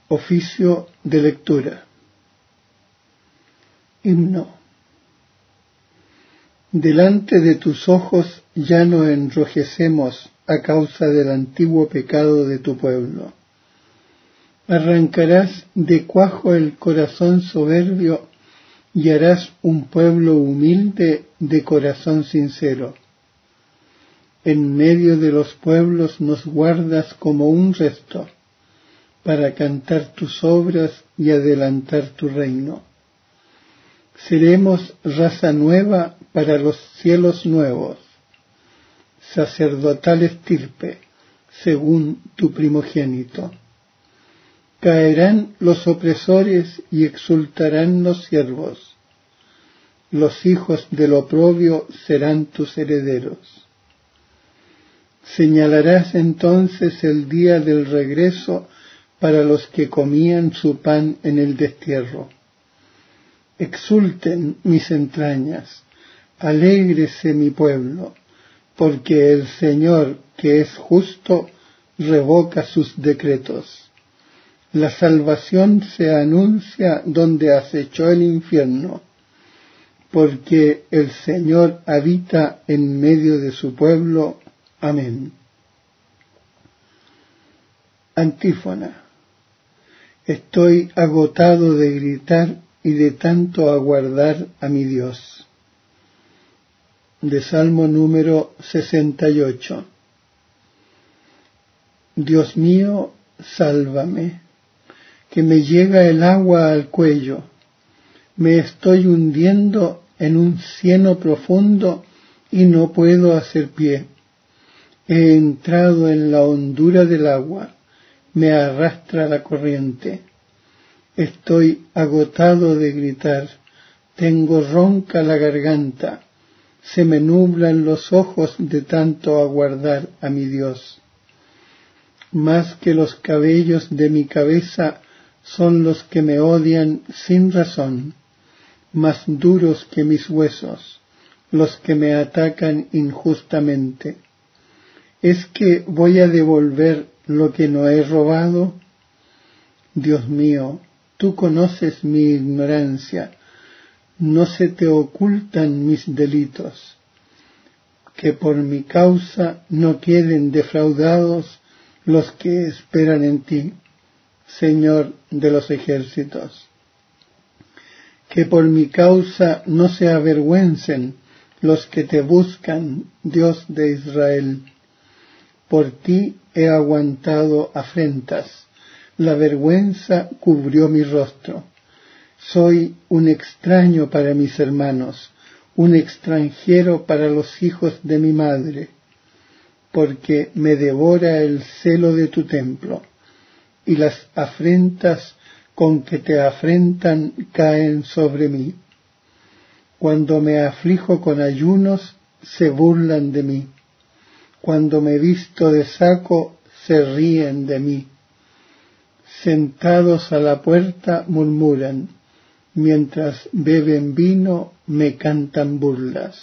Oficio de lectura. Himno. Delante de tus ojos ya no enrojecemos a causa del antiguo pecado de tu pueblo. Arrancarás de cuajo el corazón soberbio y harás un pueblo humilde de corazón sincero. En medio de los pueblos nos guardas como un resto, para cantar tus obras y adelantar tu reino. Seremos raza nueva para los cielos nuevos, sacerdotal estirpe, según tu primogénito. Caerán los opresores y exultarán los siervos. Los hijos del oprobio serán tus herederos. Señalarás entonces el día del regreso para los que comían su pan en el destierro. Exulten mis entrañas, alégrese mi pueblo, porque el Señor, que es justo, revoca sus decretos. La salvación se anuncia donde acechó el infierno, porque el Señor habita en medio de su pueblo. Amén. Antífona. Estoy agotado de gritar y de tanto aguardar a mi Dios. De Salmo número 68. Dios mío, sálvame, que me llega el agua al cuello. Me estoy hundiendo en un cieno profundo y no puedo hacer pie. He entrado en la hondura del agua, me arrastra la corriente. Estoy agotado de gritar, tengo ronca la garganta, se me nublan los ojos de tanto aguardar a mi Dios. Más que los cabellos de mi cabeza son los que me odian sin razón, más duros que mis huesos, los que me atacan injustamente. ¿Es que voy a devolver lo que no he robado? Dios mío, tú conoces mi ignorancia, no se te ocultan mis delitos. Que por mi causa no queden defraudados los que esperan en ti, Señor de los ejércitos. Que por mi causa no se avergüencen los que te buscan, Dios de Israel. Por ti he aguantado afrentas, la vergüenza cubrió mi rostro. Soy un extraño para mis hermanos, un extranjero para los hijos de mi madre, porque me devora el celo de tu templo, y las afrentas con que te afrentan caen sobre mí. Cuando me aflijo con ayunos, se burlan de mí. Cuando me visto de saco, se ríen de mí. Sentados a la puerta murmuran, mientras beben vino me cantan burlas.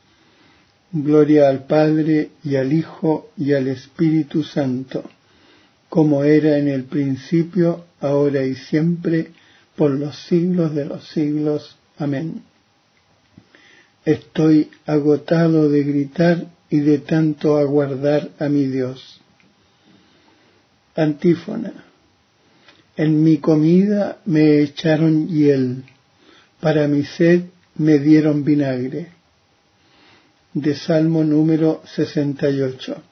Gloria al Padre y al Hijo y al Espíritu Santo, como era en el principio, ahora y siempre, por los siglos de los siglos. Amén. Estoy agotado de gritar y de tanto aguardar a mi Dios. Antífona. En mi comida me echaron hiel, para mi sed me dieron vinagre. De Salmo número 68.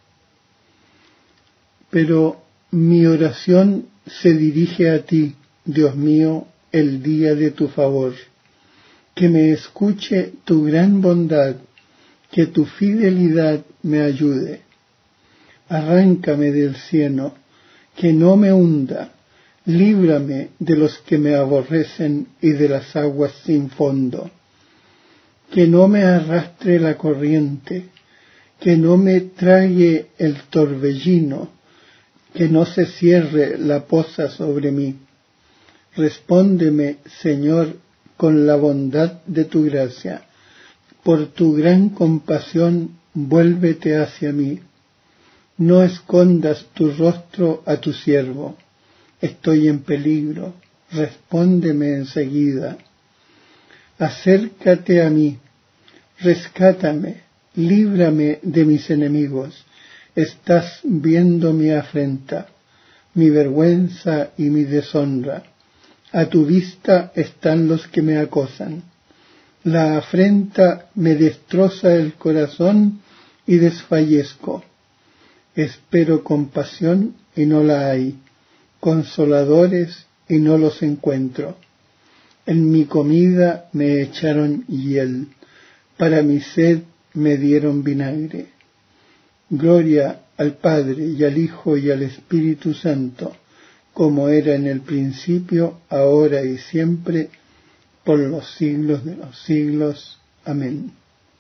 Pero mi oración se dirige a ti, Dios mío, el día de tu favor. Que me escuche tu gran bondad, que tu fidelidad me ayude. Arráncame del cieno, que no me hunda. Líbrame de los que me aborrecen y de las aguas sin fondo. Que no me arrastre la corriente, que no me trague el torbellino, que no se cierre la poza sobre mí. Respóndeme, Señor, con la bondad de tu gracia. Por tu gran compasión, vuélvete hacia mí. No escondas tu rostro a tu siervo. estoy en peligro, respóndeme enseguida. Acércate a mí, rescátame, líbrame de mis enemigos. Estás viendo mi afrenta, mi vergüenza y mi deshonra. A tu vista están los que me acosan. La afrenta me destroza el corazón y desfallezco. Espero compasión y no la hay, consoladores y no los encuentro. En mi comida me echaron hiel, para mi sed me dieron vinagre. Gloria al Padre y al Hijo y al Espíritu Santo, como era en el principio, ahora y siempre, por los siglos de los siglos. Amén.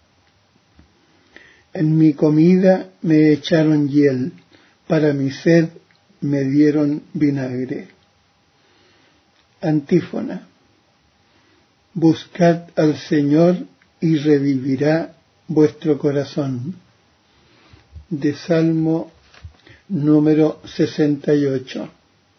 En mi comida me echaron hiel, para mi sed me dieron vinagre. Antífona. Buscad al Señor y revivirá vuestro corazón. De Salmo número 68.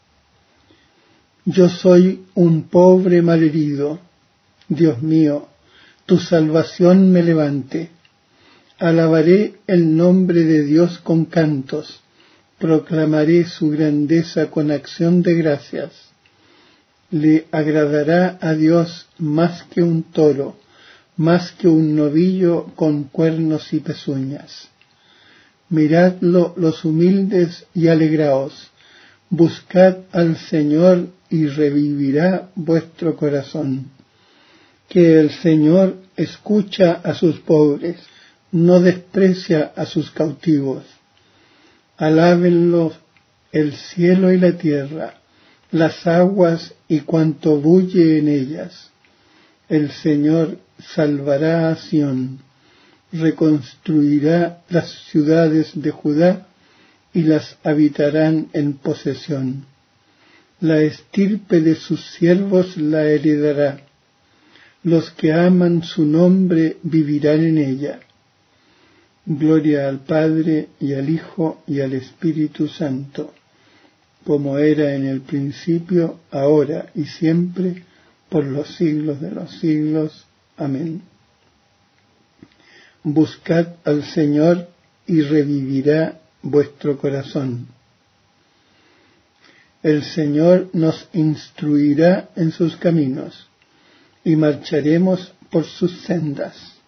Yo soy un pobre malherido. Dios mío, tu salvación me levante. Alabaré el nombre de Dios con cantos. Proclamaré su grandeza con acción de gracias. Le agradará a Dios más que un toro, más que un novillo con cuernos y pezuñas. Miradlo los humildes y alegraos. Buscad al Señor y revivirá vuestro corazón. Que el Señor escucha a sus pobres, no desprecia a sus cautivos. Alábenlo el cielo y la tierra, las aguas y cuanto bulle en ellas. El Señor salvará a Sión, reconstruirá las ciudades de Judá y las habitarán en posesión. La estirpe de sus siervos la heredará. Los que aman su nombre vivirán en ella. Gloria al Padre y al Hijo y al Espíritu Santo, como era en el principio, ahora y siempre, por los siglos de los siglos. Amén. Buscad al Señor y revivirá vuestro corazón. El Señor nos instruirá en sus caminos y marcharemos por sus sendas.